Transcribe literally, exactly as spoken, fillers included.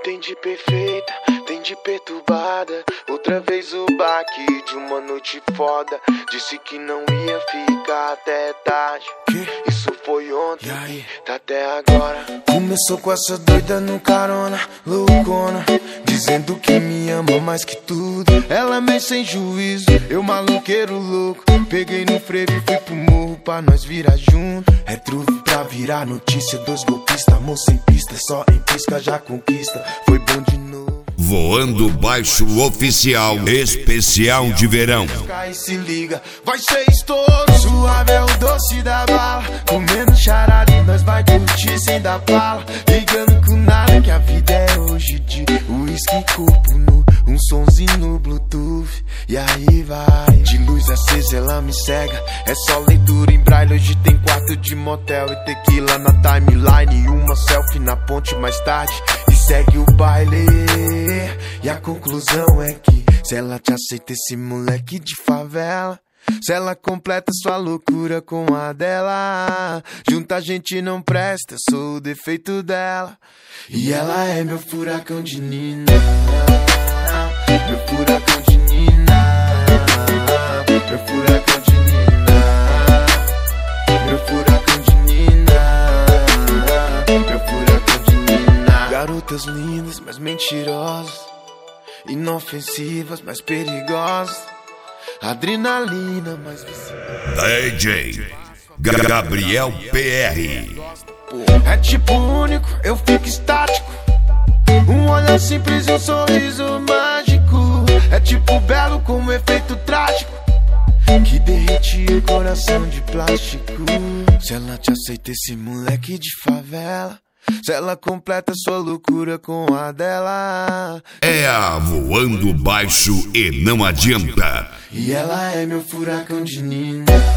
Tem de perfeita, tem de perturbada. Outra vez o baque de uma noite foda. Disse que não ia ficar até tarde. Que? Isso foi ontem, tá até agora. Começou com essa doida no carona, loucona, dizendo que me ama mais que tudo. Ela meio sem juízo, eu maluqueiro louco. Peguei no frevo e fui pro morro pra nós virar junto. É truque pra virar notícia, dois golpistas, moça em pista, só em pisca já conquista. Foi bom de novo. Voando Baixo Oficial, especial de verão. E se liga, vai ser estouro. Suave é o doce da bala, comendo charada e nós vai curtir sem dar bala. Ligando com nada que a vida é hoje de uísque, corpo nu, um sonzinho no Bluetooth. E aí vai, de luz acesa ela me cega. É só leitura em braille, hoje tem quarto de motel e tequila na timeline. E uma selfie na ponte mais tarde e segue o baile. E a conclusão é que se ela te aceita, esse moleque de favela, se ela completa sua loucura com a dela, junta a gente não presta, eu sou o defeito dela. E ela é meu furacão de Nina, meu furacão de Nina, meu furacão de Nina, meu furacão de Nina, meu furacão de Nina. Garotas lindas, mas mentirosas, inofensivas, mas perigosas, adrenalina, mas D J Gabriel P R. É tipo único, eu fico estático. Um olhar simples e um sorriso mágico. É tipo belo com um efeito trágico que derretia o coração de plástico. Se ela te aceita, esse moleque de favela, se ela completa sua loucura com a dela, é a Voando Baixo e não adianta. E ela é meu furacão de Nina.